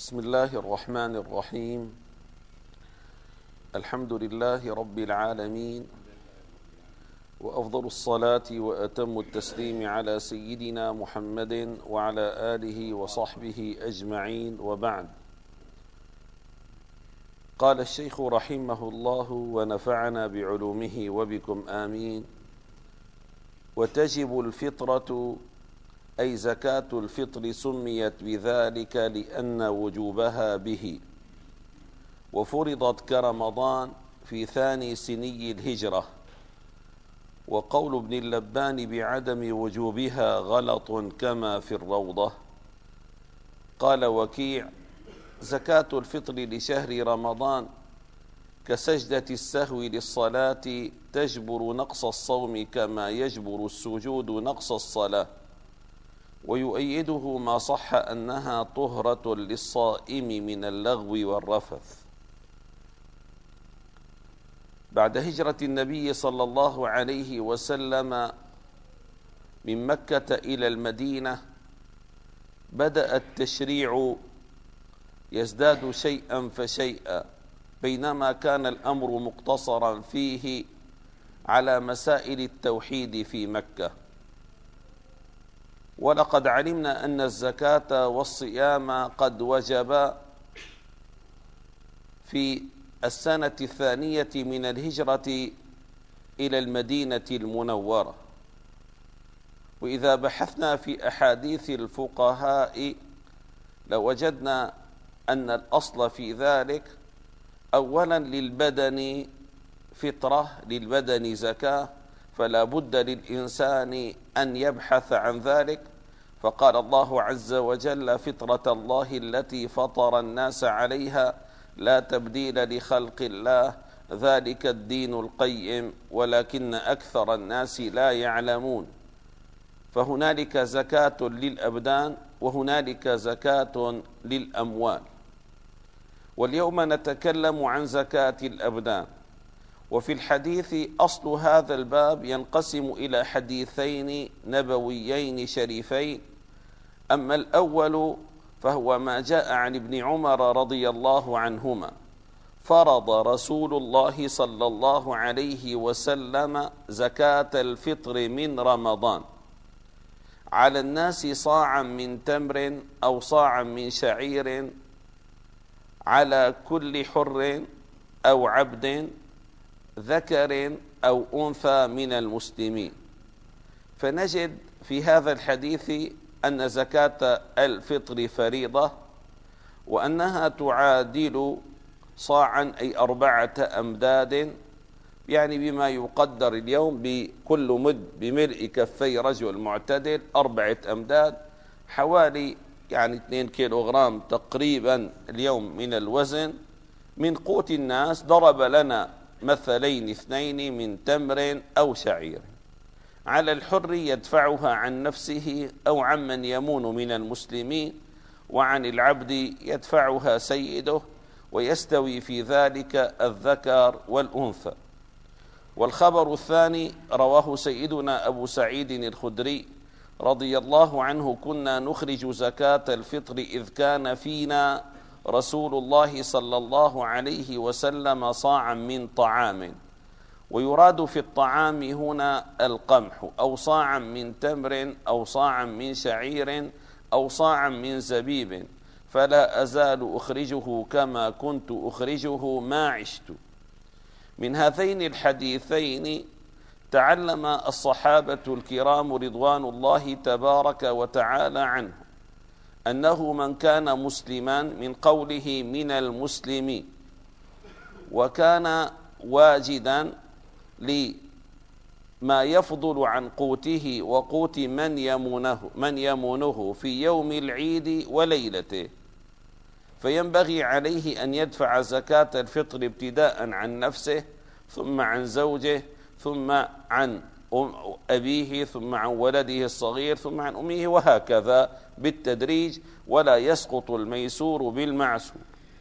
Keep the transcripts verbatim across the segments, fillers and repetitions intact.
بسم الله الرحمن الرحيم. الحمد لله رب العالمين، وأفضل الصلاة وأتم التسليم على سيدنا محمد وعلى آله وصحبه أجمعين، وبعد. قال الشيخ رحمه الله ونفعنا بعلومه وبكم آمين: وتجب الفطرة أي زكاة الفطر سميت بذلك لأن وجوبها به، وفرضت كرمضان في ثاني سني الهجرة. وقول ابن اللبان بعدم وجوبها غلط كما في الروضة. قال وكيع: زكاة الفطر لشهر رمضان كسجدة السهو للصلاة تجبر نقص الصوم كما يجبر السجود نقص الصلاة، ويؤيده ما صح أنها طهرة للصائم من اللغو والرفث. بعد هجرة النبي صلى الله عليه وسلم من مكة إلى المدينة بدأ التشريع يزداد شيئا فشيئا، بينما كان الأمر مقتصرا فيه على مسائل التوحيد في مكة. ولقد علمنا أن الزكاة والصيام قد وجبا في السنة الثانية من الهجرة إلى المدينة المنورة. وإذا بحثنا في أحاديث الفقهاء لوجدنا أن الأصل في ذلك أولا للبدن فطرة، للبدن زكاة، فلا بد للإنسان أن يبحث عن ذلك. فقال الله عز وجل: فطرة الله التي فطر الناس عليها لا تبديل لخلق الله ذلك الدين القيم ولكن أكثر الناس لا يعلمون. فهنالك زكاة للأبدان وهنالك زكاة للأموال. واليوم نتكلم عن زكاة الأبدان. وفي الحديث أصل هذا الباب ينقسم إلى حديثين نبويين شريفين. أما الأول فهو ما جاء عن ابن عمر رضي الله عنهما: فرض رسول الله صلى الله عليه وسلم زكاة الفطر من رمضان على الناس صاعا من تمر أو صاعا من شعير على كل حر أو عبد ذكر أو أنثى من المسلمين. فنجد في هذا الحديث أن زكاة الفطر فريضة، وأنها تعادل صاعا أي أربعة أمداد، يعني بما يقدر اليوم بكل مد بملء كفي رجل معتدل أربعة أمداد، حوالي يعني اثنين كيلوغرام تقريبا اليوم من الوزن من قوت الناس. ضرب لنا مثلين اثنين من تمر أو شعير. على الحر يدفعها عن نفسه أو عمن يمون من المسلمين، وعن العبد يدفعها سيده، ويستوي في ذلك الذكر والأنثى. والخبر الثاني رواه سيدنا أبو سعيد الخدري رضي الله عنه: كنا نخرج زكاة الفطر إذ كان فينا رسول الله صلى الله عليه وسلم صاعا من طعام. ويراد في الطعام هنا القمح، أو صاعا من تمر أو صاعا من شعير أو صاعا من زبيب، فلا أزال أخرجه كما كنت أخرجه ما عشت. من هذين الحديثين تعلم الصحابة الكرام رضوان الله تبارك وتعالى عنهم أنه من كان مسلما من قوله من المسلمين، وكان واجدا لما يفضل عن قوته وقوت من يمونه من يمونه في يوم العيد وليلته، فينبغي عليه أن يدفع زكاة الفطر ابتداء عن نفسه، ثم عن زوجه، ثم عن أبيه، ثم عن ولده الصغير، ثم عن أمه، وهكذا بالتدريج، ولا يسقط الميسور بالمعسور.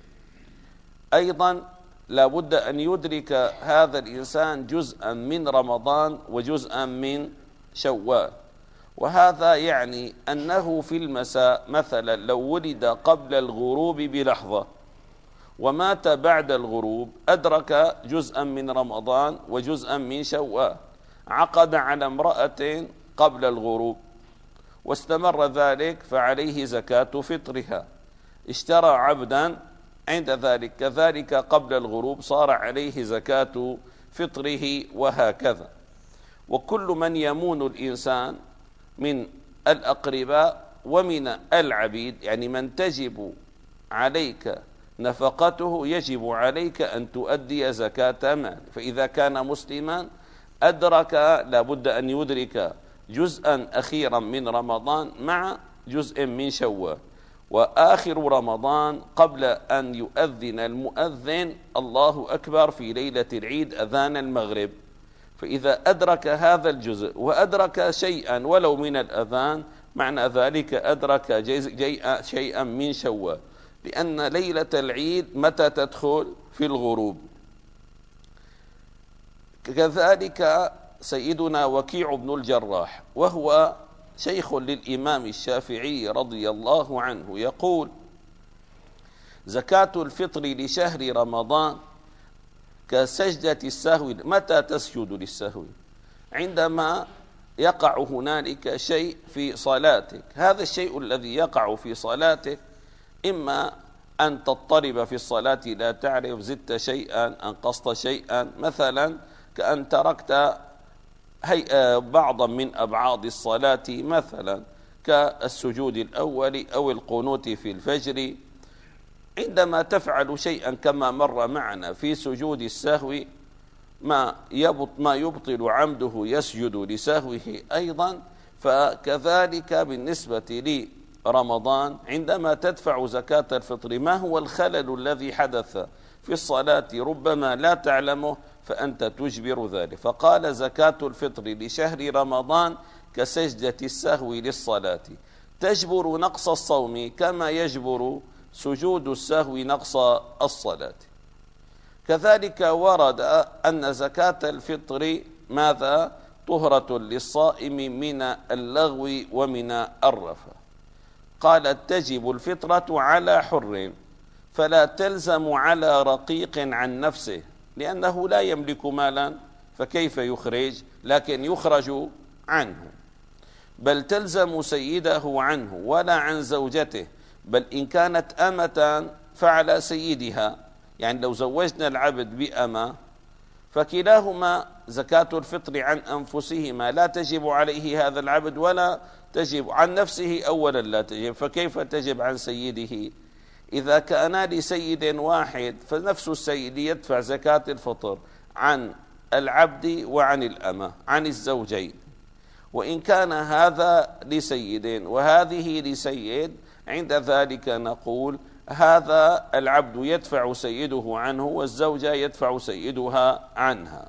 أيضا لا بد أن يدرك هذا الإنسان جزءا من رمضان وجزءا من شوال. وهذا يعني أنه في المساء مثلا لو ولد قبل الغروب بلحظة ومات بعد الغروب أدرك جزءا من رمضان وجزءا من شوال، عقد على امرأة قبل الغروب واستمر ذلك فعليه زكاة فطرها، اشترى عبدا عند ذلك كذلك قبل الغروب صار عليه زكاة فطره، وهكذا. وكل من يمون الإنسان من الأقرباء ومن العبيد، يعني من تجب عليك نفقته، يجب عليك أن تؤدي زكاة مال. فإذا كان مسلما أدرك، لابد أن يدرك جزءا أخيرا من رمضان مع جزء من شوال، وآخر رمضان قبل أن يؤذن المؤذن الله أكبر في ليلة العيد أذان المغرب، فإذا أدرك هذا الجزء وأدرك شيئا ولو من الأذان معنى ذلك أدرك شيئا من شوال، لأن ليلة العيد متى تدخل؟ في الغروب. كذلك سيدنا وكيع بن الجراح وهو شيخ للإمام الشافعي رضي الله عنه يقول: زكاة الفطر لشهر رمضان كسجدة السهو. متى تسجد للسهو؟ عندما يقع هنالك شيء في صلاتك. هذا الشيء الذي يقع في صلاتك إما أن تضطرب في الصلاة لا تعرف، زدت شيئا، أنقصت شيئا، مثلا كأن تركت بعضا من أبعاد الصلاة مثلا كالسجود الأول أو القنوت في الفجر. عندما تفعل شيئا كما مر معنا في سجود السهو ما ما يبطل عمده يسجد لسهوه أيضا، فكذلك بالنسبة لرمضان عندما تدفع زكاة الفطر ما هو الخلل الذي حدث في الصلاة ربما لا تعلمه فأنت تجبر ذلك. فقال: زكاة الفطر لشهر رمضان كسجدة السهو للصلاة، تجبر نقص الصوم كما يجبر سجود السهو نقص الصلاة. كذلك ورد أن زكاة الفطر ماذا؟ طهرة للصائم من اللغو ومن الرفث. قالت: تجب الفطرة على حر فلا تلزم على رقيق عن نفسه، لأنه لا يملك مالا فكيف يخرج؟ لكن يخرج عنه، بل تلزم سيده عنه ولا عن زوجته، بل إن كانت أمة فعلى سيدها، يعني لو زوجنا العبد بأمة فكلاهما زكاة الفطر عن أنفسهما لا تجب عليه هذا العبد ولا تجب عن نفسه، أولا لا تجب، فكيف تجب عن سيده؟ إذا كان لسيد واحد فنفس السيد يدفع زكاة الفطر عن العبد وعن الأمة، عن الزوجين. وإن كان هذا لسيد وهذه لسيد، عند ذلك نقول هذا العبد يدفع سيده عنه والزوجة يدفع سيدها عنها.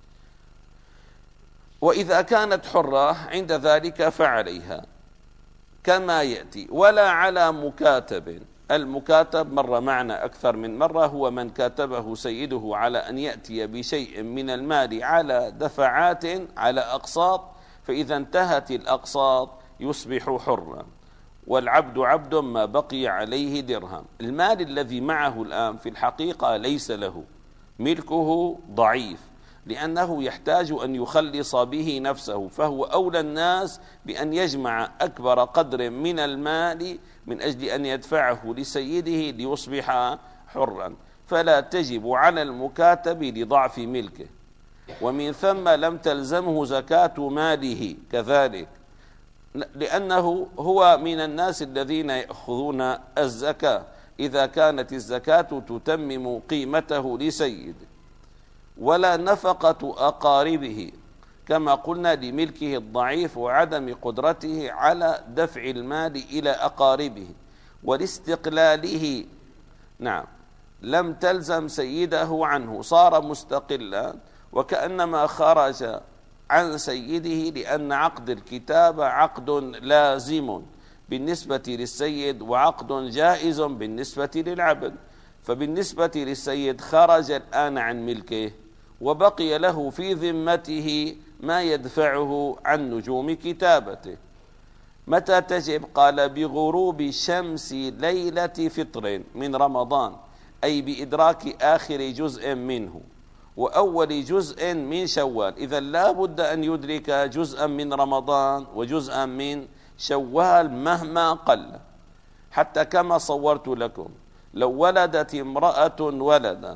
وإذا كانت حرة عند ذلك فعليها كما يأتي. ولا على مكاتب. المكاتب مر معنا أكثر من مرة، هو من كاتبه سيده على أن يأتي بشيء من المال على دفعات على أقساط، فإذا انتهت الأقساط يصبح حرا، والعبد عبد ما بقي عليه درهم. المال الذي معه الآن في الحقيقة ليس له، ملكه ضعيف، لأنه يحتاج أن يخلص به نفسه، فهو أولى الناس بأن يجمع أكبر قدر من المال من أجل أن يدفعه لسيده ليصبح حرا، فلا تجب على المكاتب لضعف ملكه. ومن ثم لم تلزمه زكاة ماله كذلك، لأنه هو من الناس الذين يأخذون الزكاة إذا كانت الزكاة تتمم قيمته لسيده. ولا نفقة أقاربه كما قلنا لملكه الضعيف وعدم قدرته على دفع المال إلى أقاربه. ولاستقلاله نعم لم تلزم سيده عنه، صار مستقلا وكأنما خرج عن سيده، لأن عقد الكتابة عقد لازم بالنسبة للسيد وعقد جائز بالنسبة للعبد. فبالنسبة للسيد خرج الآن عن ملكه وبقي له في ذمته ما يدفعه عن نجوم كتابته، متى تجب؟ قال بغروب شمس ليلة فطر من رمضان، أي بإدراك آخر جزء منه وأول جزء من شوال. إذا لا بد أن يدرك جزءا من رمضان وجزءا من شوال مهما قل. حتى كما صورت لكم، لو ولدت امرأة ولدا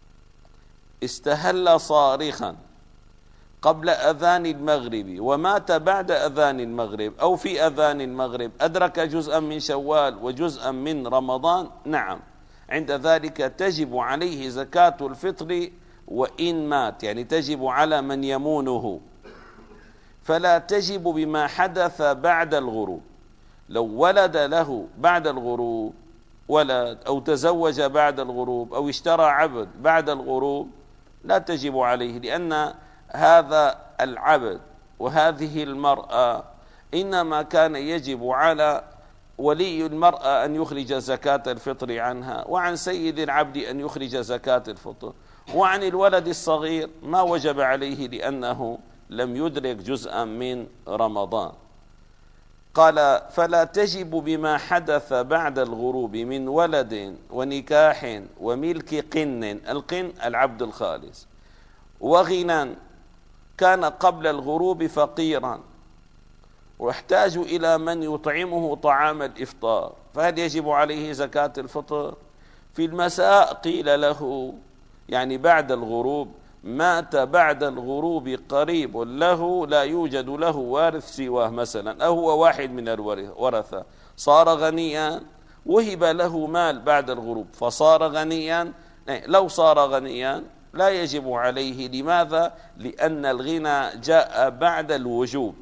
استهل صارخا قبل أذان المغرب ومات بعد أذان المغرب أو في أذان المغرب، أدرك جزءا من شوال وجزءا من رمضان، نعم، عند ذلك تجب عليه زكاة الفطر وإن مات، يعني تجب على من يمونه. فلا تجب بما حدث بعد الغروب. لو ولد له بعد الغروب ولد أو تزوج بعد الغروب أو اشترى عبد بعد الغروب لا تجب عليه، لأن هذا العبد وهذه المرأة إنما كان يجب على ولي المرأة أن يخرج زكاة الفطر عنها، وعن سيد العبد أن يخرج زكاة الفطر، وعن الولد الصغير ما وجب عليه لأنه لم يدرك جزءا من رمضان. قال فلا تجب بما حدث بعد الغروب من ولد ونكاح وملك قن، القن العبد الخالص، وغنى، كان قبل الغروب فقيرا واحتاج إلى من يطعمه طعام الإفطار، فهل يجب عليه زكاة الفطر؟ في المساء قيل له يعني بعد الغروب، مات بعد الغروب قريب له لا يوجد له وارث سواه مثلا، أو هو واحد من الورثة صار غنيا، وهب له مال بعد الغروب فصار غنيا، لو صار غنيا لا يجب عليه. لماذا؟ لأن الغنى جاء بعد الوجوب.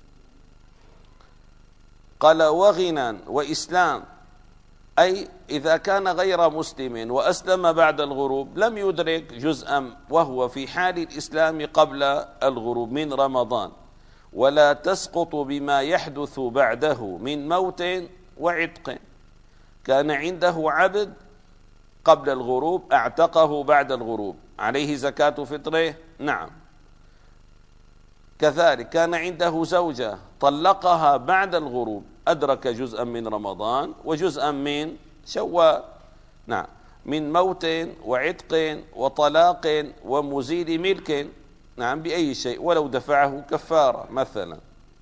قال وغنى وإسلام، أي إذا كان غير مسلم وأسلم بعد الغروب لم يدرك جزءا وهو في حال الإسلام قبل الغروب من رمضان، ولا تسقط بما يحدث بعده من موت وعتق. كان عنده عبد قبل الغروب اعتقه بعد الغروب، عليه زكاة فطره؟ نعم. كذلك كان عنده زوجة طلقها بعد الغروب، أدرك جزءا من رمضان وجزءا من شوال، نعم، من موت وعتق وطلاق ومزيل ملك، نعم، بأي شيء، ولو دفعه كفارة مثلا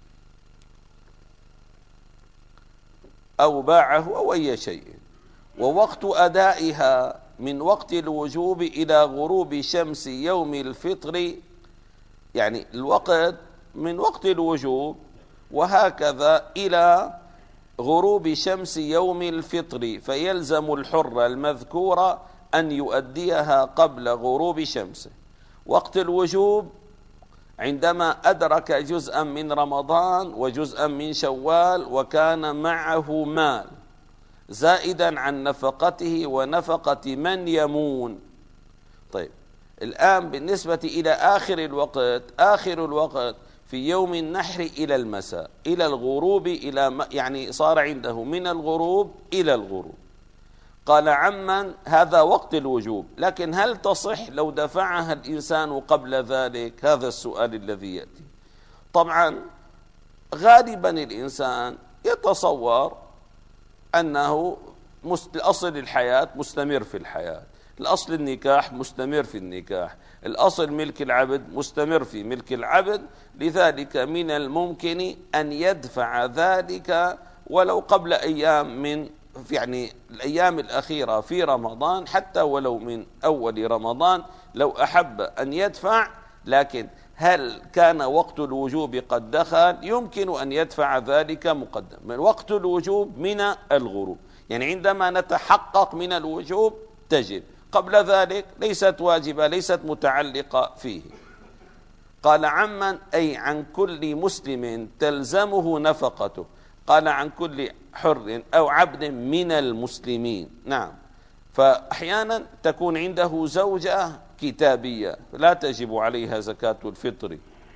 أو باعه أو أي شيء. ووقت أدائها من وقت الوجوب إلى غروب شمس يوم الفطر، يعني الوقت من وقت الوجوب وهكذا إلى غروب شمس يوم الفطر، فيلزم الحر المذكور أن يؤديها قبل غروب شمسه. وقت الوجوب عندما أدرك جزءا من رمضان وجزءا من شوال وكان معه مال زائدا عن نفقته ونفقة من يمون. طيب الآن بالنسبة إلى آخر الوقت، آخر الوقت في يوم النحر إلى المساء إلى الغروب، إلى يعني صار عنده من الغروب إلى الغروب. قال عمن هذا وقت الوجوب، لكن هل تصح لو دفعها الإنسان قبل ذلك؟ هذا السؤال الذي يأتي. طبعا غالبا الإنسان يتصور أنه الأصل الحياة مستمر في الحياة، الأصل النكاح مستمر في النكاح، الأصل ملك العبد مستمر في ملك العبد، لذلك من الممكن أن يدفع ذلك ولو قبل أيام من يعني الأيام الأخيرة في رمضان، حتى ولو من أول رمضان لو أحب أن يدفع. لكن هل كان وقت الوجوب قد دخل؟ يمكن أن يدفع ذلك مقدم من وقت الوجوب من الغروب، يعني عندما نتحقق من الوجوب تجب، قبل ذلك ليست واجبة، ليست متعلقة فيه. قال عمن أي عن كل مسلم تلزمه نفقته، قال عن كل حر أو عبد من المسلمين، نعم. فأحيانا تكون عنده زوجة كتابية لا تجب عليها زكاة الفطر،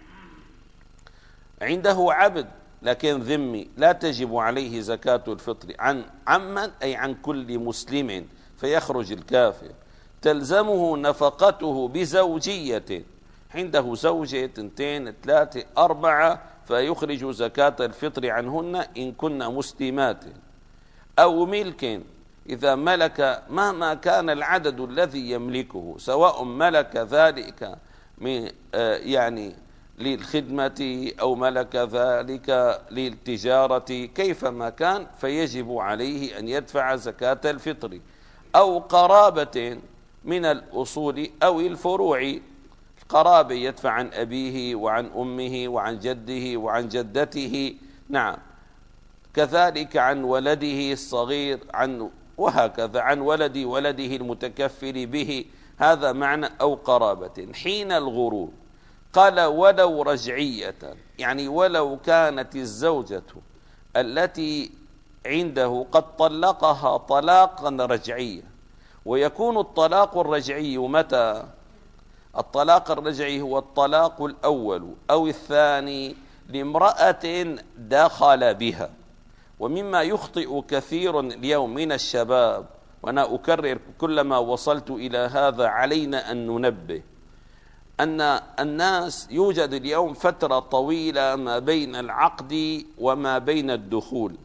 عنده عبد لكن ذمي لا تجب عليه زكاة الفطر. عن عمن أي عن كل مسلم فيخرج الكافر. تلزمه نفقته بزوجية، عنده زوجة اثنتين ثلاثة أربعة فيخرج زكاة الفطر عنهن إن كن مسلمات. أو ملك، إذا ملك مهما كان العدد الذي يملكه، سواء ملك ذلك من يعني للخدمة أو ملك ذلك للتجارة، كيفما كان فيجب عليه أن يدفع زكاة الفطر. أو قرابة من الأصول أو الفروع، القرابة يدفع عن أبيه وعن أمه وعن جده وعن جدته، نعم، كذلك عن ولده الصغير، عن وهكذا عن ولد ولده المتكفل به، هذا معنى أو قرابة. حين الغروب قال ولو رجعية، يعني ولو كانت الزوجة التي عنده قد طلقها طلاقا رجعيا. ويكون الطلاق الرجعي متى؟ الطلاق الرجعي هو الطلاق الأول أو الثاني لامرأة دخل بها. ومما يخطئ كثير اليوم من الشباب، وأنا أكرر كلما وصلت إلى هذا علينا أن ننبه، أن الناس يوجد اليوم فترة طويلة ما بين العقد وما بين الدخول،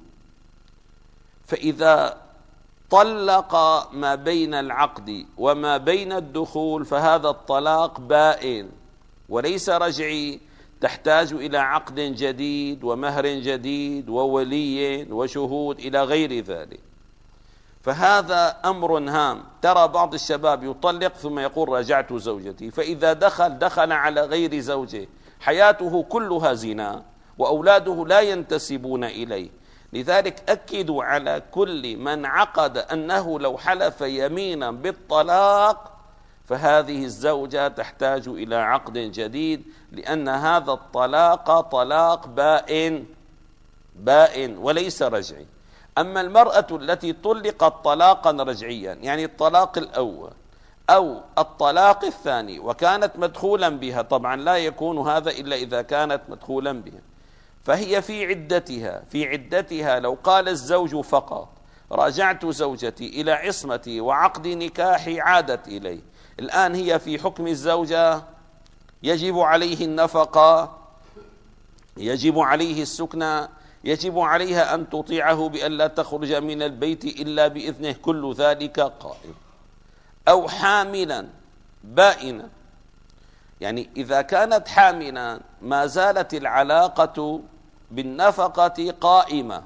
فإذا طلق ما بين العقد وما بين الدخول فهذا الطلاق بائن وليس رجعي، تحتاج إلى عقد جديد ومهر جديد وولي وشهود إلى غير ذلك. فهذا أمر هام. ترى بعض الشباب يطلق ثم يقول راجعت زوجتي، فإذا دخل دخل على غير زوجه، حياته كلها زنا وأولاده لا ينتسبون إليه. لذلك أكدوا على كل من عقد أنه لو حلف يمينا بالطلاق فهذه الزوجة تحتاج إلى عقد جديد، لأن هذا الطلاق طلاق بائن بائن وليس رجعي. أما المرأة التي طلقت طلاقا رجعيا، يعني الطلاق الأول أو الطلاق الثاني وكانت مدخولا بها، طبعا لا يكون هذا إلا إذا كانت مدخولا بها، فهي في عدتها في عدتها لو قال الزوج فقط راجعت زوجتي إلى عصمتي وعقد نكاحي عادت إليه، الآن هي في حكم الزوجة، يجب عليه النفقة، يجب عليه السكنى، يجب عليها أن تطيعه بأن لا تخرج من البيت إلا بإذنه، كل ذلك قائم. أو حاملا بائنا، يعني إذا كانت حاملا ما زالت العلاقة بالنفقة قائمة،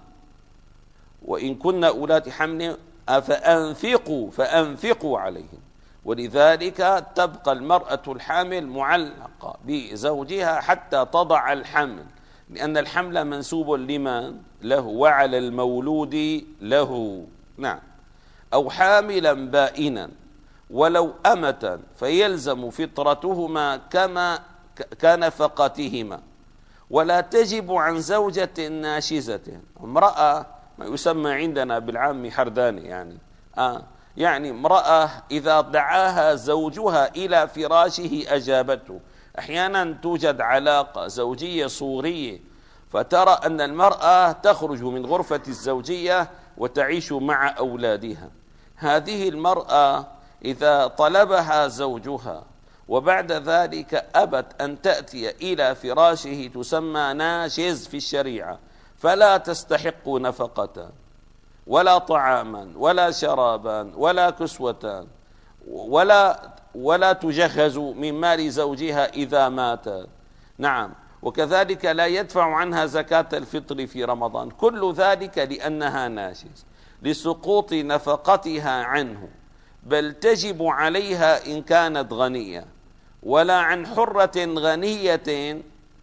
وإن كنا أولات حمل فأنفقوا فأنفقوا عليهم. ولذلك تبقى المرأة الحامل معلقة بزوجها حتى تضع الحمل، لأن الحمل منسوب لمن؟ له، وعلى المولود له. نعم. أو حاملا بائنا ولو أمة فيلزم فطرتهما كما كنفقتهما، ولا تجب عن زوجة ناشزة. امرأة ما يسمى عندنا بالعام حرداني، يعني آه يعني امرأة إذا دعاها زوجها إلى فراشه أجابته. أحيانا توجد علاقة زوجية صورية، فترى أن المرأة تخرج من غرفة الزوجية وتعيش مع أولادها. هذه المرأة إذا طلبها زوجها وبعد ذلك أبت أن تأتي إلى فراشه تسمى ناشز في الشريعة، فلا تستحق نفقة ولا طعاما ولا شرابا ولا كسوة ولا ولا تجهز من مال زوجها إذا مات. نعم. وكذلك لا يدفع عنها زكاة الفطر في رمضان، كل ذلك لأنها ناشز لسقوط نفقتها عنه، بل تجب عليها إن كانت غنية، ولا عن حرة غنية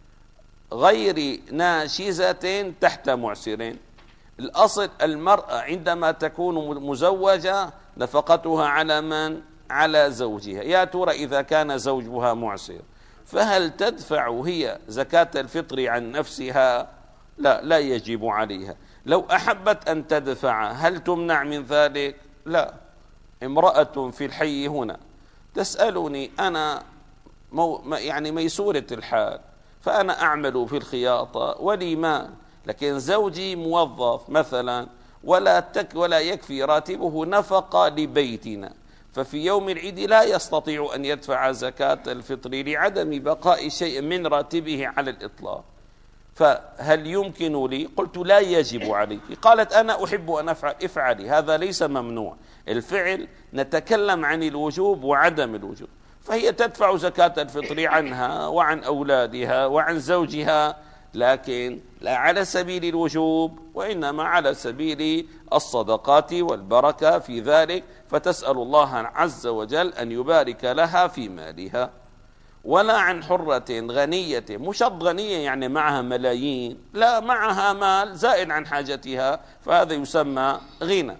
غير ناشزة تحت معسر. الأصل المرأة عندما تكون مزوجة نفقتها على من؟ على زوجها. يا ترى إذا كان زوجها معسر فهل تدفع هي زكاة الفطر عن نفسها؟ لا، لا يجب عليها. لو أحبت أن تدفع هل تمنع من ذلك؟ لا. امرأة في الحي هنا تسألني، أنا مو يعني ميسورة الحال، فأنا أعمل في الخياطة ولي مال، لكن زوجي موظف مثلا ولا تك ولا يكفي راتبه نفقة لبيتنا، ففي يوم العيد لا يستطيع أن يدفع زكاة الفطر لعدم بقاء شيء من راتبه على الإطلاق. فهل يمكن لي؟ قلت لا يجب عليك. قالت أنا أحب أن أفعل. افعلي، هذا ليس ممنوع. الفعل نتكلم عن الوجوب وعدم الوجوب. فهي تدفع زكاة الفطر عنها وعن أولادها وعن زوجها، لكن لا على سبيل الوجوب، وإنما على سبيل الصدقات والبركة في ذلك، فتسأل الله عز وجل أن يبارك لها في مالها. ولا عن حرة غنية، مش شرط غنية يعني معها ملايين، لا، معها مال زائد عن حاجتها، فهذا يسمى غنى.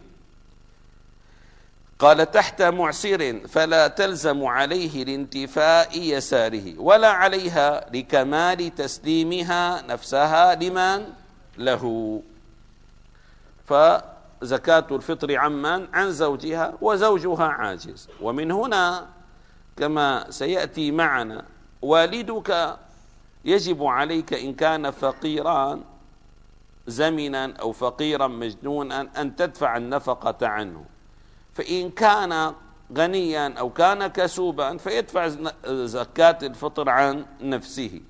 قال تحت معسر فلا تلزم عليه لانتفاء يساره، ولا عليها لكمال تسليمها نفسها لمن له. فزكاة الفطر عمن؟ عن زوجها، وزوجها عاجز. ومن هنا كما سيأتي معنا والدك يجب عليك إن كان فقيرا زمنا أو فقيرا مجنونا أن تدفع النفقة عنه، فإن كان غنيا أو كان كسوبا فيدفع زكاة الفطر عن نفسه.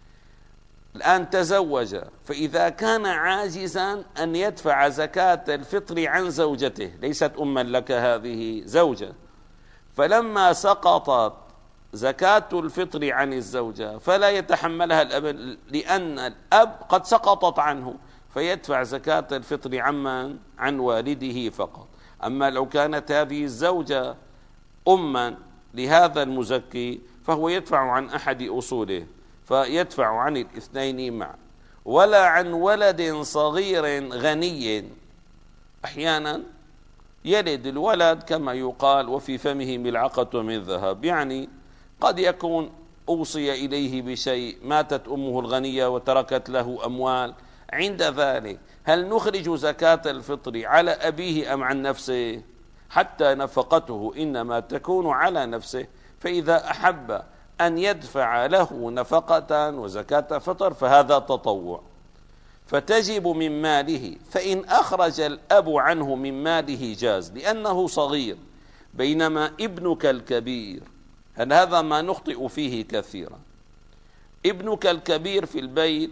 الآن تزوج، فإذا كان عاجزا أن يدفع زكاة الفطر عن زوجته، ليست أما لك، هذه زوجة، فلما سقطت زكاة الفطر عن الزوجة فلا يتحملها الأب، لأن الأب قد سقطت عنه، فيدفع زكاة الفطر عمن؟ عن والده فقط. أما لو كانت هذه الزوجة أما لهذا المزكي فهو يدفع عن أحد أصوله، فيدفع عن الاثنين معا. ولا عن ولد صغير غني، أحيانا يلد الولد كما يقال وفي فمه ملعقة من ذهب، يعني قد يكون أوصي إليه بشيء، ماتت أمه الغنية وتركت له أموال، عند ذلك هل نخرج زكاة الفطر على أبيه أم عن نفسه؟ حتى نفقته إنما تكون على نفسه، فإذا أحب أن يدفع له نفقة وزكاة فطر فهذا تطوع، فتجب من ماله. فإن أخرج الأب عنه من ماله جاز لأنه صغير، بينما ابنك الكبير، هل هذا ما نخطئ فيه كثيرا، ابنك الكبير في البيت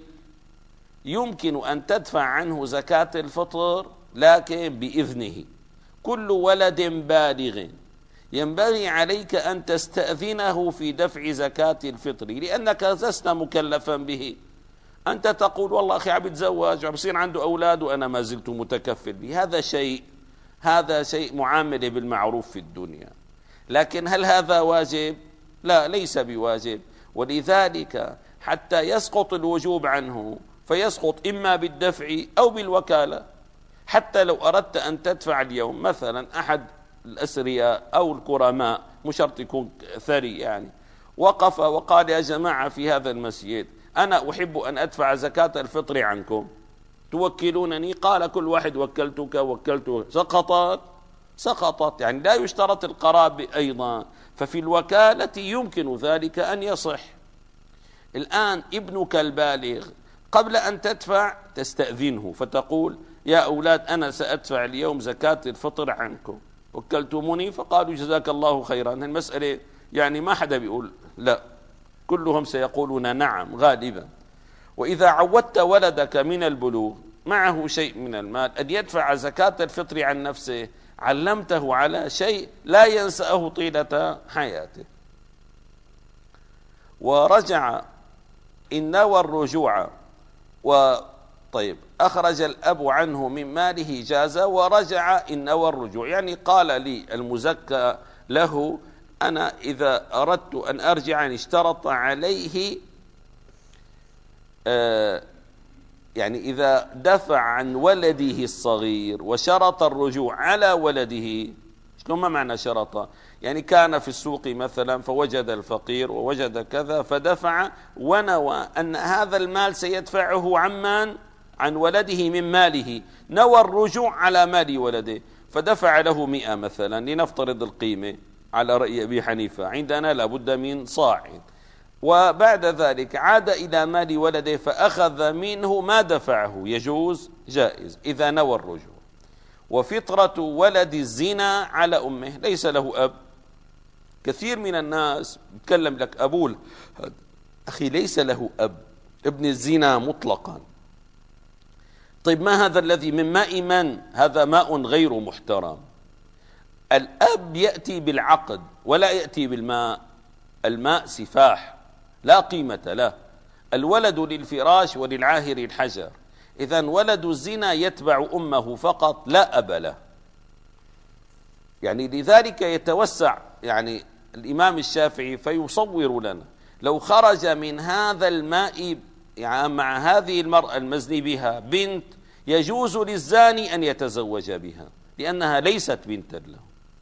يمكن أن تدفع عنه زكاة الفطر لكن بإذنه. كل ولد بالغ ينبغي عليك أن تستأذنه في دفع زكاة الفطر، لأنك لست مكلفا به. أنت تقول والله أخي عم يتزوج وعم يصير عنده أولاد وأنا ما زلت متكفل به، هذا شيء هذا شيء معاملة بالمعروف في الدنيا، لكن هل هذا واجب؟ لا، ليس بواجب. ولذلك حتى يسقط الوجوب عنه فيسقط إما بالدفع أو بالوكالة. حتى لو أردت أن تدفع اليوم مثلا أحد الأسرياء أو الكرماء، مش شرط يكون ثري يعني، وقف وقال يا جماعة في هذا المسجد أنا أحب أن أدفع زكاة الفطر عنكم، توكلونني؟ قال كل واحد وكلتك وكلته، سقطت سقطت يعني لا يشترط القرابة أيضا، ففي الوكالة يمكن ذلك أن يصح. الآن ابنك البالغ قبل أن تدفع تستأذنه فتقول يا أولاد أنا سأدفع اليوم زكاة الفطر عنكم، وكلتموني؟ فقالوا جزاك الله خيرا. المسألة يعني ما حدا بيقول لا، كلهم سيقولون نعم غالبا. وإذا عودت ولدك من البلوغ معه شيء من المال أن يدفع زكاة الفطر عن نفسه، علمته على شيء لا ينسأه طيلة حياته. ورجع إن نوى الرجوع، وطيب أخرج الأب عنه من ماله جاز، ورجع إن نوى الرجوع، يعني قال لي المزكى له أنا إذا أردت أن أرجع أن اشترط عليه آه يعني إذا دفع عن ولده الصغير وشرط الرجوع على ولده، شلون ما معنى شرط؟ يعني كان في السوق مثلا فوجد الفقير ووجد كذا فدفع ونوى أن هذا المال سيدفعه عمن؟ عن ولده من ماله، نوى الرجوع على مال ولده فدفع له مئة مثلا لنفترض القيمة على رأي أبي حنيفة، عندنا لابد من صاع، وبعد ذلك عاد إلى مال ولده فأخذ منه ما دفعه، يجوز جائز إذا نوى الرجوع. وفطرة ولد الزنا على أمه، ليس له أب. كثير من الناس يتكلم لك أبوه، أخي ليس له أب، ابن الزنا مطلقا. طيب ما هذا الذي من ماء من؟ هذا ماء غير محترم. الأب يأتي بالعقد ولا يأتي بالماء، الماء سفاح لا قيمة له. الولد للفراش وللعاهر الحجر، إذن ولد الزنا يتبع أمه فقط لا أب له. يعني لذلك يتوسع يعني الإمام الشافعي فيصور لنا لو خرج من هذا الماء يعني مع هذه المرأة المزني بها بنت، يجوز للزاني أن يتزوج بها لأنها ليست بنتا له.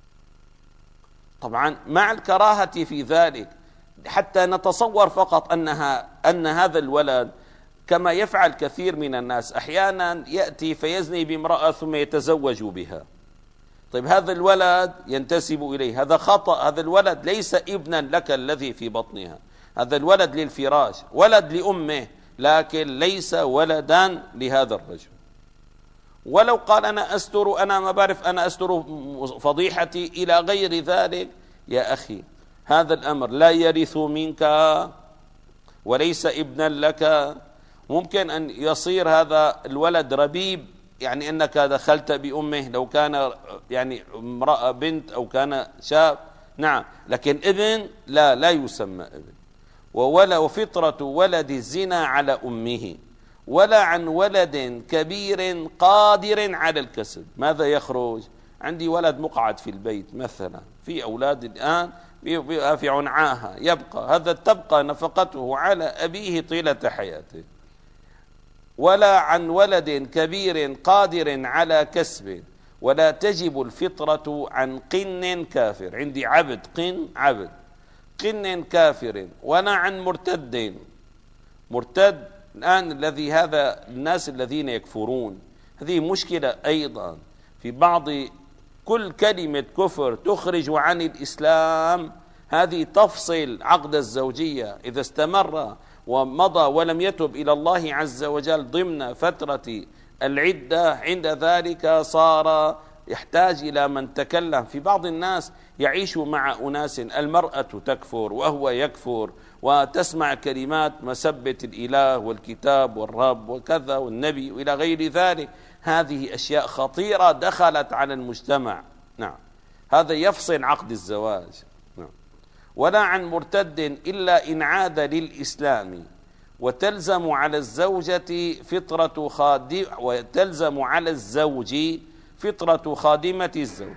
طبعا مع الكراهة في ذلك، حتى نتصور فقط أنها أن هذا الولد كما يفعل كثير من الناس أحيانا يأتي فيزني بامرأة ثم يتزوج بها. طيب هذا الولد ينتسب إليه، هذا خطأ. هذا الولد ليس ابنا لك الذي في بطنها، هذا الولد للفراش، ولد لأمه، لكن ليس ولدا لهذا الرجل. ولو قال أنا أستر، أنا ما بعرف، أنا أستر فضيحتي إلى غير ذلك، يا أخي هذا الأمر لا يرث منك وليس ابنا لك. ممكن أن يصير هذا الولد ربيب، يعني أنك دخلت بأمه لو كان يعني امرأة بنت أو كان شاب، نعم، لكن ابن لا لا يسمى ابن. وولا وفطرة ولد الزنا على أمه، ولا عن ولد كبير قادر على الكسب. ماذا يخرج؟ عندي ولد مقعد في البيت مثلا، في أولاد الآن في عنعاها، يبقى هذا تبقى نفقته على أبيه طيلة حياته. ولا عن ولد كبير قادر على كسب، ولا تجب الفطرة عن قن كافر. عندي عبد قن عبد قن كافر، ولا عن مرتد. مرتد الآن الذي هذا الناس الذين يكفرون، هذه مشكلة أيضا في بعض، كل كلمة كفر تخرج عن الإسلام هذه تفصل عقد الزوجية. إذا استمر ومضى ولم يتب إلى الله عز وجل ضمن فترة العدة، عند ذلك صار يحتاج إلى من تكلم. في بعض الناس يعيش مع أناس المرأة تكفر وهو يكفر، وتسمع كلمات مسبة الإله والكتاب والرب وكذا والنبي وإلى غير ذلك. هذه أشياء خطيرة دخلت على المجتمع. نعم، هذا يفصل عقد الزواج. نعم. ولا عن مرتد إلا إن عاد للإسلام، وتلزم على الزوجة فطرة خادم وتلزم على الزوج فطرة خادمة الزوج.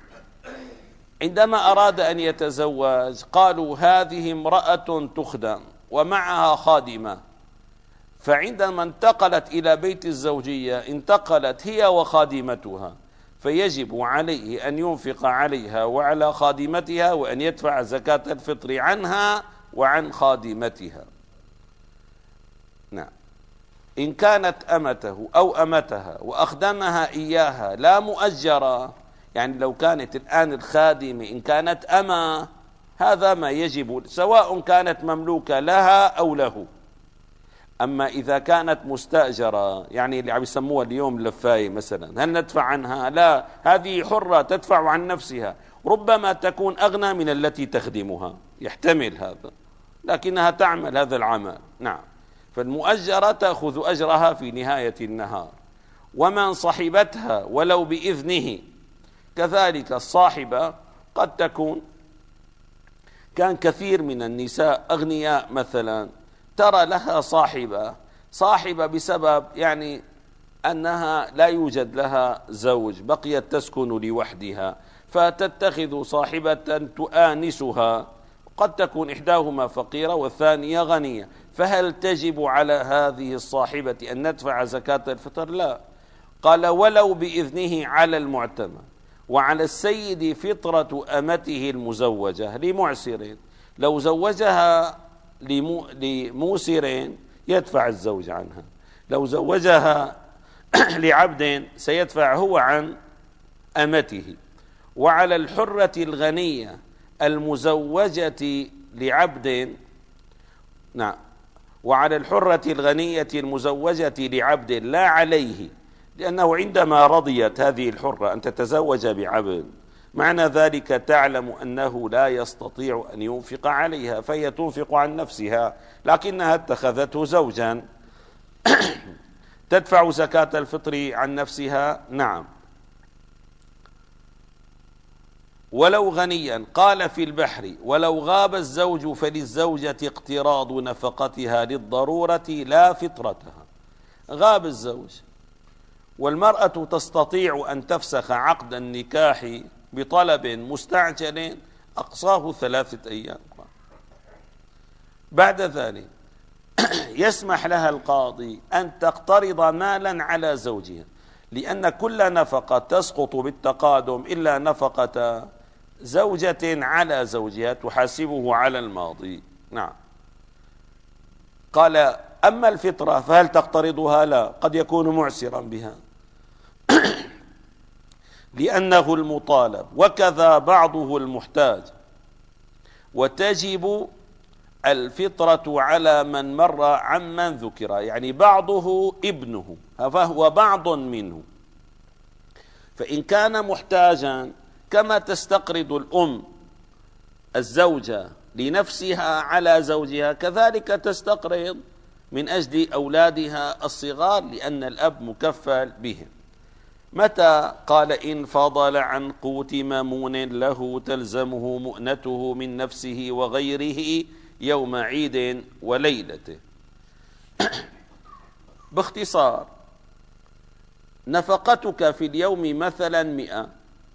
عندما أراد أن يتزوج قالوا هذه امرأة تخدم ومعها خادمة، فعندما انتقلت إلى بيت الزوجية انتقلت هي وخادمتها، فيجب عليه أن ينفق عليها وعلى خادمتها، وأن يدفع زكاة الفطر عنها وعن خادمتها. نعم. إن كانت أمته أو أمتها وأخدمها إياها لا مؤجرة، يعني لو كانت الآن الخادمة إن كانت أما، هذا ما يجب سواء كانت مملوكة لها أو له. أما إذا كانت مستأجرة، يعني اللي عم يسموها اليوم لفاية مثلا، هل ندفع عنها؟ لا، هذه حرة تدفع عن نفسها، ربما تكون أغنى من التي تخدمها، يحتمل هذا، لكنها تعمل هذا العمل. نعم. فالمؤجرة تأخذ أجرها في نهاية النهار. ومن صحبتها ولو بإذنه، كذلك الصاحبة قد تكون، كان كثير من النساء أغنياء مثلا ترى لها صاحبة صاحبة بسبب يعني أنها لا يوجد لها زوج، بقيت تسكن لوحدها، فتتخذ صاحبة تؤانسها، قد تكون إحداهما فقيرة والثانية غنية، فهل تجب على هذه الصاحبة أن ندفع زكاة الفطر؟ لا. قال ولو بإذنه على المعتمد، وعلى السيد فطرة أمته المزوجة لمعسر، لو زوجها لموسر يدفع الزوج عنها، لو زوجها لعبد سيدفع هو عن أمته. وعلى الحرة الغنية المزوجة لعبد، نعم، وعلى الحرة الغنية المزوجة لعبد لا عليه، لأنه عندما رضيت هذه الحرة أن تتزوج بعبد معنى ذلك تعلم أنه لا يستطيع أن ينفق عليها، فهي تنفق عن نفسها لكنها اتخذته زوجا. تدفع زكاة الفطر عن نفسها؟ نعم. ولو غنيا، قال في البحر: ولو غاب الزوج فللزوجة اقتراض نفقتها للضرورة لا فطرتها. غاب الزوج والمرأة تستطيع أن تفسخ عقد النكاح بطلب مستعجل أقصاه ثلاثة أيام، بعد ذلك يسمح لها القاضي أن تقترض مالا على زوجها، لأن كل نفقة تسقط بالتقادم إلا نفقة زوجة على زوجها تحاسبه على الماضي. نعم. قال: أما الفطرة فهل تقترضها؟ لا، قد يكون معسرا بها لأنه المطالب، وكذا بعضه المحتاج، وتجب الفطرة على من مر عمن ذكر، يعني بعضه ابنه فهو بعض منه. فإن كان محتاجا كما تستقرض الأم الزوجة لنفسها على زوجها، كذلك تستقرض من أجل أولادها الصغار لأن الأب مكفل بهم. متى؟ قال: إن فضل عن قوت مامون له تلزمه مؤنته من نفسه وغيره يوم عيد وليلته. باختصار، نفقتك في اليوم مثلا مئة،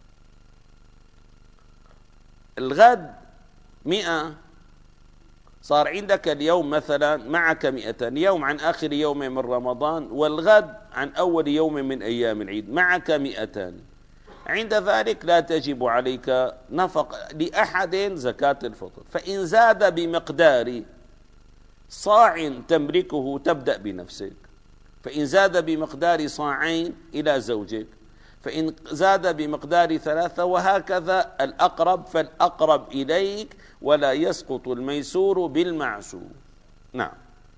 الغد مئة، صار عندك اليوم مثلا معك مئتان، يوم عن آخر يوم من رمضان والغد عن أول يوم من أيام العيد معك مئتان. عند ذلك لا تجب عليك نفق لأحد زكاة الفطر. فإن زاد بمقدار صاع تملكه تبدأ بنفسك، فإن زاد بمقدار صاعين إلى زوجك، فإن زاد بمقدار ثلاثة، وهكذا الأقرب فالأقرب إليك، ولا يسقط الميسور بالمعسور. نعم.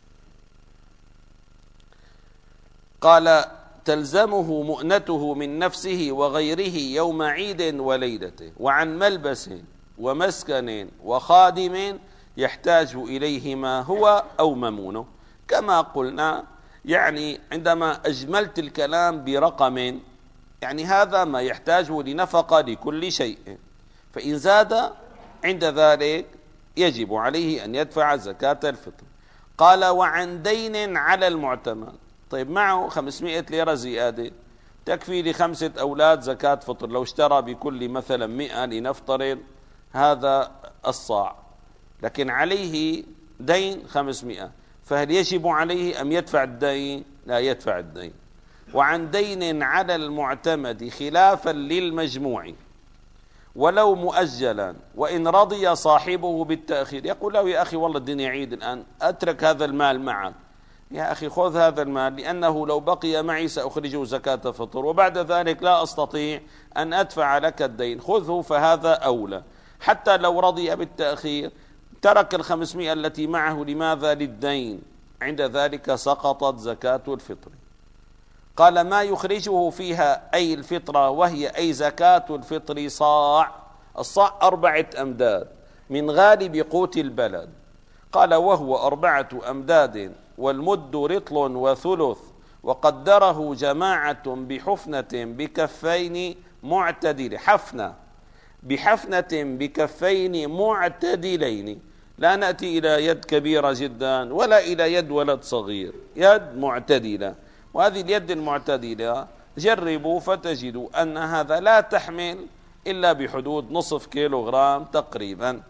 قال: تلزمه مؤنته من نفسه وغيره يوم عيد وليلته، وعن ملبس ومسكن وخادم يحتاج إليهما هو أو ممونه. كما قلنا، يعني عندما أجملت الكلام برقم، يعني هذا ما يحتاجه لنفقة لكل شيء، فإن زاد عند ذلك يجب عليه أن يدفع زكاة الفطر. قال: وعن دين على المعتمد. طيب، معه خمسمائة ليرة زيادة تكفي لخمسة أولاد زكاة فطر، لو اشترى بكل مثلا مئة لنفترض هذا الصاع، لكن عليه دين خمسمائة، فهل يجب عليه أم يدفع الدين؟ لا، يدفع الدين. وعن دين على المعتمد خلافا للمجموع ولو مؤجلا، وإن رضي صاحبه بالتأخير، يقول له: يا أخي والله الدنيا عيد الآن، أترك هذا المال معك، يا أخي خذ هذا المال، لأنه لو بقي معي سأخرجه زكاة فطر، وبعد ذلك لا أستطيع أن أدفع لك الدين، خذه فهذا أولى. حتى لو رضي بالتأخير ترك الخمسمائة التي معه، لماذا؟ للدين، عند ذلك سقطت زكاة الفطر. قال: ما يخرجه فيها أي الفطرة، وهي أي زكاة الفطر صاع، الصاع أربعة أمداد من غالب قوت البلد. قال: وهو أربعة أمداد والمد رطل وثلث، وقدره جماعة بحفنة بكفين معتدل، حفنة بحفنة بكفين معتدلين، لا نأتي إلى يد كبيرة جدا ولا إلى يد ولد صغير، يد معتدلة. وهذه اليد المعتدلة جربوا فتجدوا أن هذا لا تحمل إلا بحدود نصف كيلوغرام تقريبا.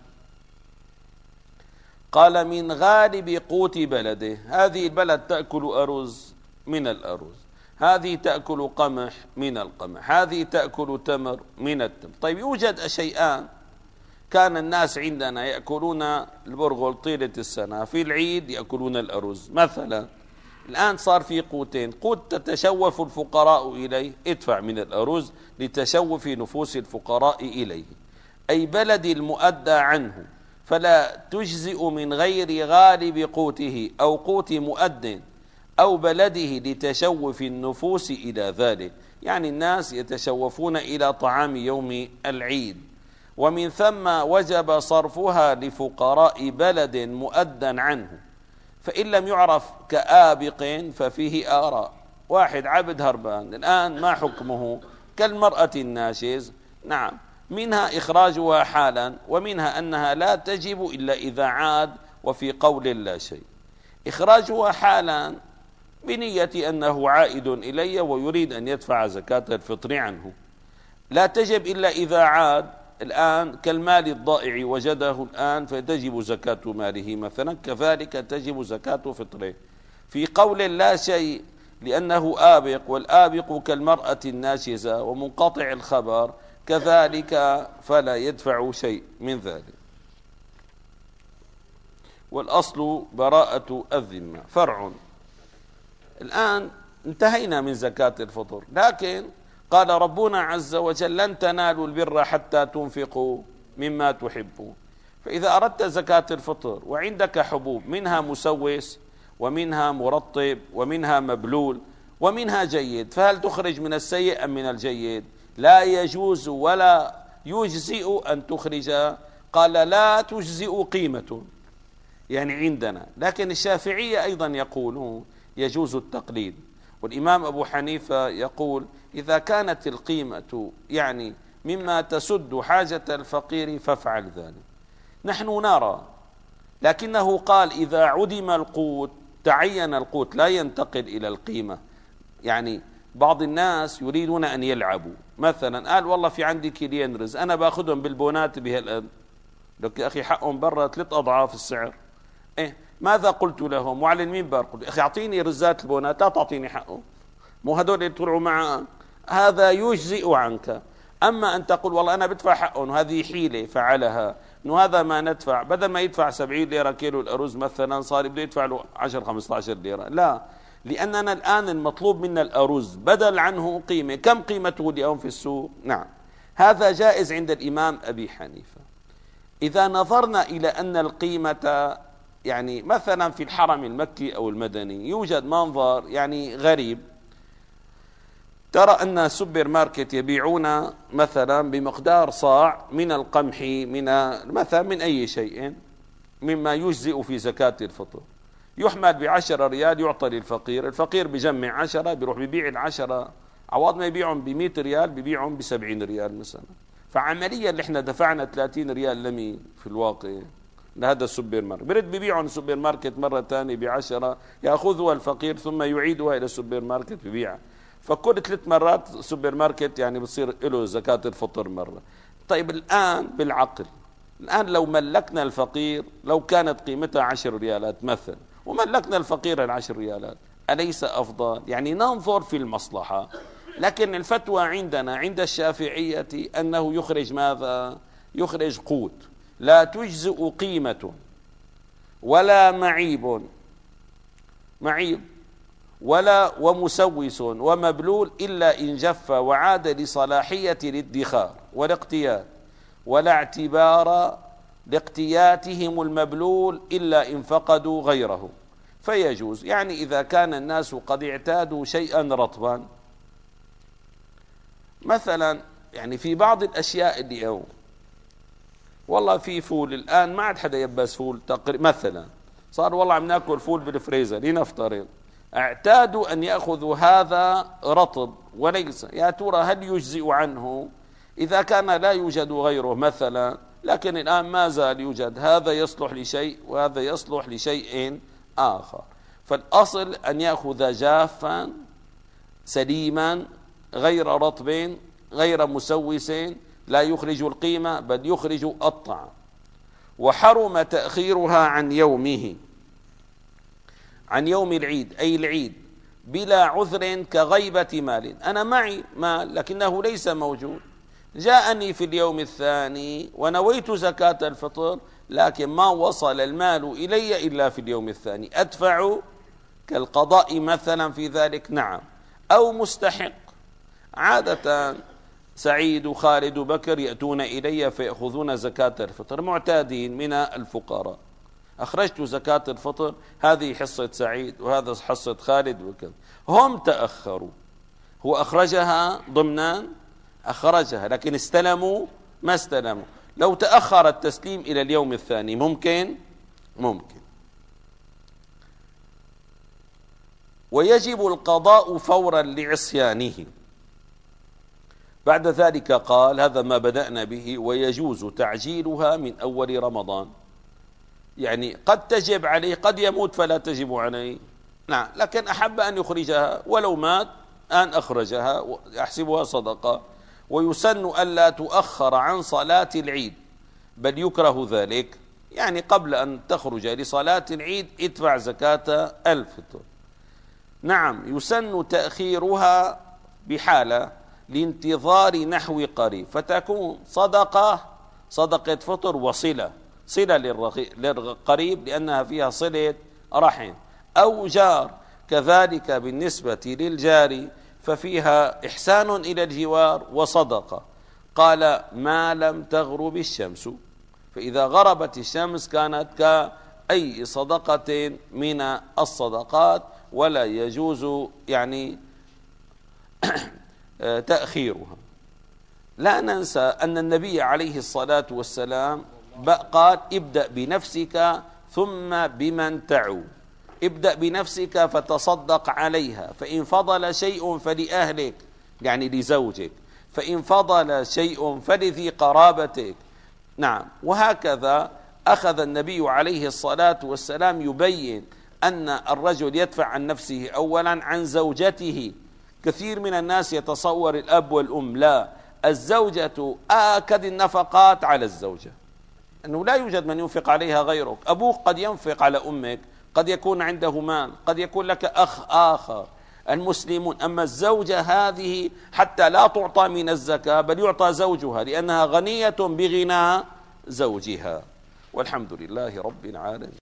قال: من غالب قوت بلده، هذه البلد تأكل أرز من الأرز، هذه تأكل قمح من القمح، هذه تأكل تمر من التمر. طيب، يوجد شيئان كان الناس عندنا يأكلون البرغل طيلة السنة، في العيد يأكلون الأرز مثلا. الآن صار في قوتين، قوت تتشوف الفقراء إليه، ادفع من الأرز لتشوف نفوس الفقراء إليه، أي بلد المؤدى عنه، فلا تجزئ من غير غالب قوته أو قوت مؤد أو بلده لتشوف النفوس إلى ذلك، يعني الناس يتشوفون إلى طعام يوم العيد، ومن ثم وجب صرفها لفقراء بلد مؤدا عنه، فإن لم يعرف كآبق ففيه آراء. واحد عبد هربان الآن ما حكمه؟ كالمرأة الناشز، نعم، منها إخراجها حالا، ومنها أنها لا تجب إلا إذا عاد، وفي قول لا شيء. إخراجها حالا بنية أنه عائد إلي ويريد أن يدفع زكاة الفطر عنه، لا تجب إلا إذا عاد. الآن كالمال الضائع وجده الآن فتجب زكاة ماله مثلا، كذلك تجب زكاة فطره. في قول لا شيء لأنه آبق، والآبق كالمرأة الناشزة ومنقطع الخبر كذلك فلا يدفع شيء من ذلك. والأصل براءة الذمة. فرع. الآن انتهينا من زكاة الفطر، لكن قال ربنا عز وجل لن تنالوا البر حتى تنفقوا مما تحبون. فإذا أردت زكاة الفطر وعندك حبوب منها مسوس ومنها مرطب ومنها مبلول ومنها جيد، فهل تخرج من السيء أم من الجيد؟ لا يجوز ولا يجزئ أن تخرج. قال لا تجزئ قيمة يعني عندنا، لكن الشافعية أيضا يقولون يجوز التقليد، والإمام أبو حنيفة يقول إذا كانت القيمة يعني مما تسد حاجة الفقير فافعل ذلك. نحن نرى، لكنه قال إذا عدم القوت تعين القوت لا ينتقل إلى القيمة. يعني بعض الناس يريدون أن يلعبوا، مثلا قال والله في عندي كيلين رز أنا باخذهم بالبونات بهالقد، لك يا أخي حقهم برا ثلاث أضعاف السعر. إيه ماذا قلت لهم وعلى المنبر؟ قلت أخي أعطيني رزات البونات لا تعطيني حقه، مو هذول يطلعوا معه، هذا يجزئ عنك. أما أن تقول والله أنا بدفع حقهم وهذه حيلة فعلها إنه هذا ما ندفع، بدل ما يدفع سبعين ليرة كيلو الأرز مثلا صار بده يدفع له عشرة خمسة عشر ليرة. لا، لأننا الآن المطلوب منا الأرز بدل عنه قيمة. كم قيمته اليوم في السوق؟ نعم، هذا جائز عند الإمام أبي حنيفة. إذا نظرنا إلى أن القيمة يعني مثلا في الحرم المكي أو المدني يوجد منظر يعني غريب، ترى أن سوبر ماركت يبيعون مثلا بمقدار صاع من القمح من مثلا من أي شيء مما يجزئ في زكاة الفطر، يحمل بعشرة ريال يعطى للفقير، الفقير بجمع عشرة بيروح بيبيع العشرة، عوض ما يبيعهم بمئة ريال بيبيعهم بسبعين ريال مثلا. فعمليا اللي احنا دفعنا ثلاثين ريال لمي في الواقع لهذا السوبر ماركت، برد بيبيعهم السوبر ماركت مرة ثانية بعشرة، يأخذها الفقير ثم يعيدها إلى السوبر ماركت ببيعها. فكل ثلاث مرات سوبر ماركت يعني بصير له زكاة الفطر مرة. طيب الآن بالعقل، الآن لو ملكنا الفقير لو كانت قيمتها عشر ريالات مثلا وملكنا الفقير العشر ريالات أليس أفضل؟ يعني ننظر في المصلحة. لكن الفتوى عندنا عند الشافعية أنه يخرج ماذا؟ يخرج قوت، لا تجزئ قيمة ولا معيب معيب ولا ومسوس ومبلول إلا إن جف وعاد لصلاحية الادخار والاقتيات، ولا اعتبار لاقتياتهم المبلول إلا إن فقدوا غيره فيجوز. يعني إذا كان الناس قد اعتادوا شيئا رطبا مثلا، يعني في بعض الأشياء اليوم والله في فول الآن ما عاد حدا يبس فول تقريبا، مثلا صار والله عم ناكل فول بالفريزر لنفترض، اعتادوا أن يأخذوا هذا رطب وليس، يا ترى هل يجزئ عنه إذا كان لا يوجد غيره مثلا؟ لكن الآن ما زال يوجد، هذا يصلح لشيء وهذا يصلح لشيء آخر. فالأصل أن يأخذ جافا سليما غير رطب غير مسوس، لا يخرج القيمة بل يخرج الطعام. وحرم تأخيرها عن يومه، عن يوم العيد أي العيد بلا عذر كغيبة مال، أنا معي مال لكنه ليس موجود، جاءني في اليوم الثاني ونويت زكاة الفطر لكن ما وصل المال إلي إلا في اليوم الثاني، أدفع كالقضاء مثلا في ذلك؟ نعم. أو مستحق، عادة سعيد وخالد وبكر يأتون إلي فيأخذون زكاة الفطر، معتادين من الفقراء، أخرجت زكاة الفطر، هذه حصة سعيد وهذا حصة خالد وكذا، هم تأخروا، هو أخرجها ضمنا، أخرجها، لكن استلموا ما استلموا. لو تأخر التسليم إلى اليوم الثاني ممكن ممكن. ويجب القضاء فورا لعصيانه. بعد ذلك قال هذا ما بدأنا به: ويجوز تعجيلها من أول رمضان. يعني قد تجب عليه، قد يموت فلا تجب عليه، نعم، لكن أحب أن يخرجها ولو مات أن أخرجها يحسبها صدقة. ويسن ألا تؤخر عن صلاة العيد، بل يكره ذلك، يعني قبل أن تخرج لصلاة العيد ادفع زكاة الفطر. نعم، يسن تأخيرها بحالة لانتظار نحو قريب، فتكون صدقة صدقة فطر وصلة، صلة للقريب لأنها فيها صلة رحم، أو جار كذلك بالنسبة للجار ففيها إحسان إلى الجوار وصدقة. قال ما لم تغرب الشمس، فإذا غربت الشمس كانت كأي صدقة من الصدقات، ولا يجوز يعني تأخيرها. لا ننسى أن النبي عليه الصلاة والسلام قال ابدأ بنفسك ثم بمن تعول. ابدأ بنفسك فتصدق عليها، فإن فضل شيء فلأهلك يعني لزوجك، فإن فضل شيء فلذي قرابتك. نعم، وهكذا أخذ النبي عليه الصلاة والسلام يبين أن الرجل يدفع عن نفسه أولا، عن زوجته. كثير من الناس يتصور الأب والأم، لا، الزوجة آكد النفقات على الزوجة، أنه لا يوجد من ينفق عليها غيرك. أبوك قد ينفق على أمك، قد يكون عنده مال، قد يكون لك أخ آخر، المسلمون. أما الزوجة هذه حتى لا تعطى من الزكاة، بل يعطى زوجها لأنها غنية بغنى زوجها. والحمد لله رب العالمين.